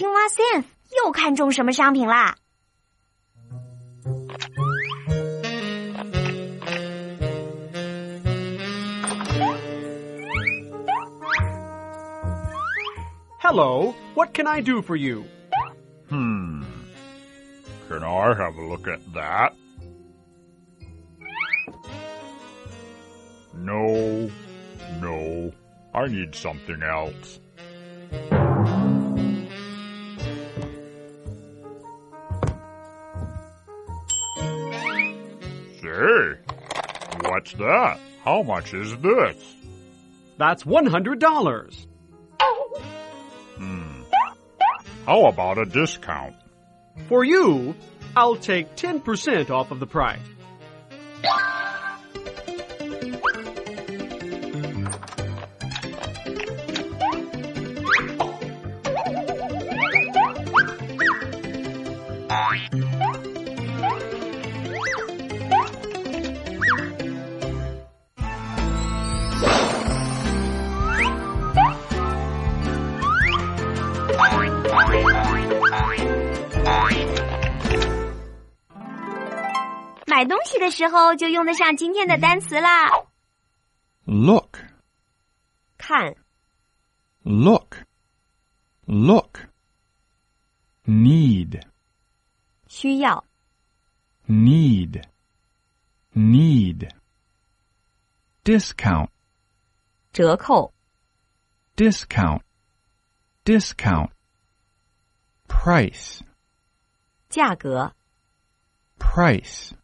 青蛙 Synth 又看中什么商品啦？ Hello, what can I do for you? Can I have a look at that? No, I need something else. Say, what's that? How much is this? That's $100. How about a discount? For you, I'll take 10% off of the price. Look. 买东西的时候就用得上今天的单词啦。 Look. 看。 Look. Need. 需要。 Need. Discount. 折扣。 Discount. Price. 价格。 Price.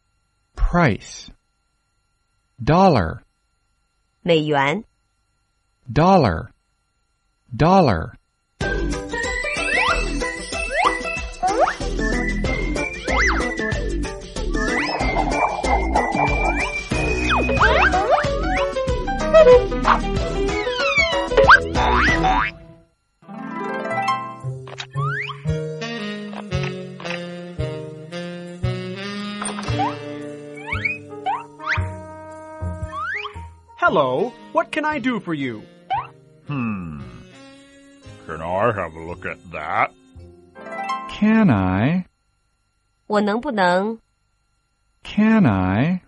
Dollar. 美元。 Dollar. Hello, what can I do for you? Can I have a look at that? Can I? 我能不能 Can I?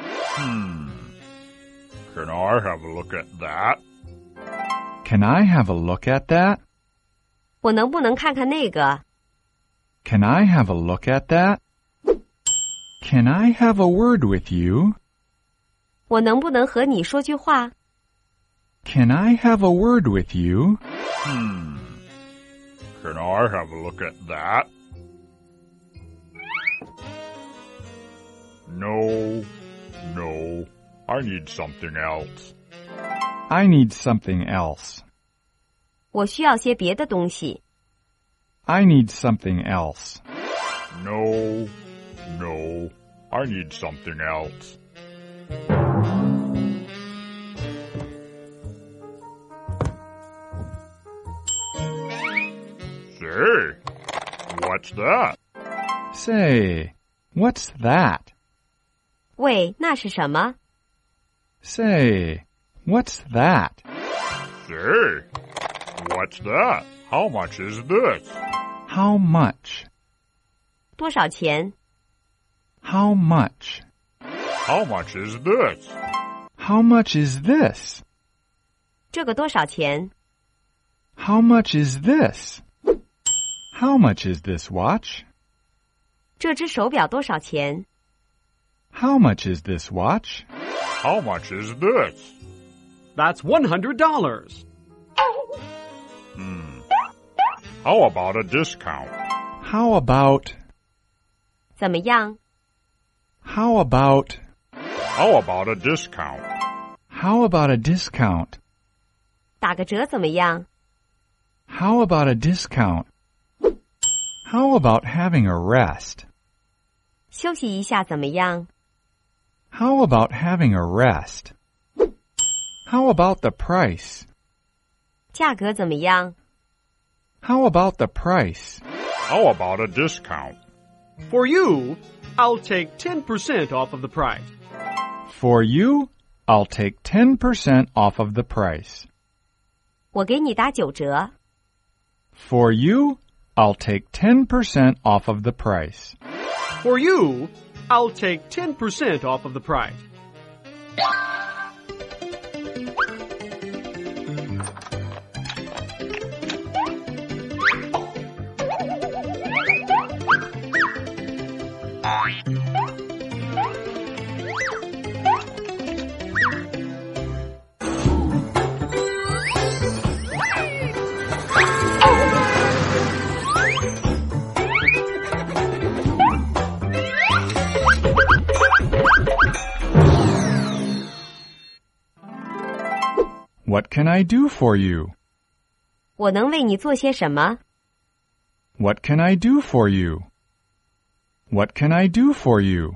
Can I have a look at that? Can I have a look at that? 我能不能看看那个 Can I have a look at that? Can I have a word with you? 我能不能和你说句话 Can I have a word with you? Can I have a look at that? No, I need something else. I need something else. 我需要些别的东西 I need something else. No, I need something else. Say, what's that? Say, what's that? 喂，那是什么 Say, what's that? Say, what's that? How much is this? How much? 多少钱 How much? How much is this? How much is this? 这个多少钱 How much is this? How much is this watch? 这只手表多少钱 How much is this watch? How much is this? That's $100. How about a discount? How about? 怎么样 How about? How about a discount? How about a discount? 打个折怎么样 How about a discount? How about having a rest? 休息一下怎么样 How about having a rest? How about the price? 价格怎么样 How about the price? How about a discount? For you, I'll take 10% off of the price. For you, I'll take 10% off of the price. 我给你打9折 For you, I'll take 10% off of the price. For you, I'll take 10% off of the price. What can I do for you? 我能为你做些什么？ What can I do for you? What can I do for you?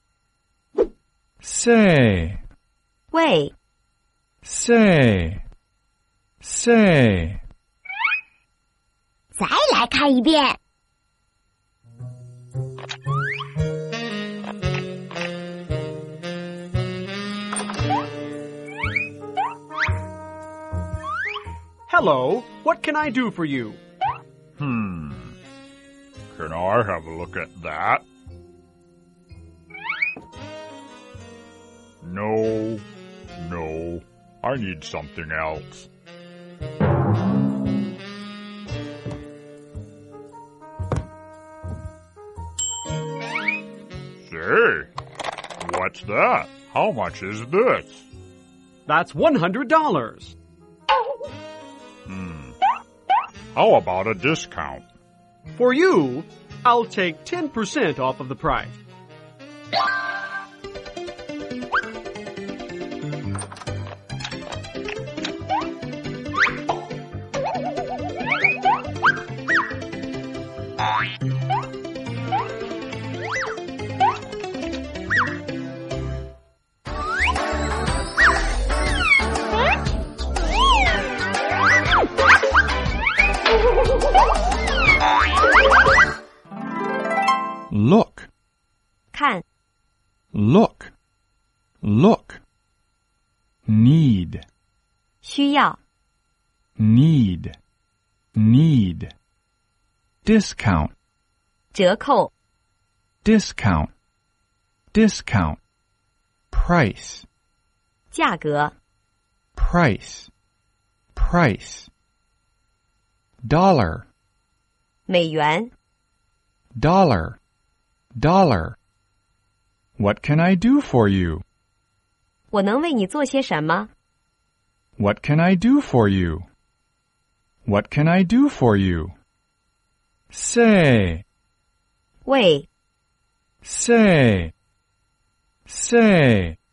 Say, 喂， say, say. 再来看一遍。 Hello, what can I do for you? Can I have a look at that? No, no, I need something else. Say, what's that? How much is this? That's $100. How about a discount? For you, I'll take 10% off of the price. Look, 看， look, look. Need, 需要， need, need. Discount, 折扣， discount, discount. Price, 价格， price, price. Dollar, 美元， dollar, dollar. What can I do for you? 我能为你做些什么？ What can I do for you? What can I do for you? Say, 喂， say, say.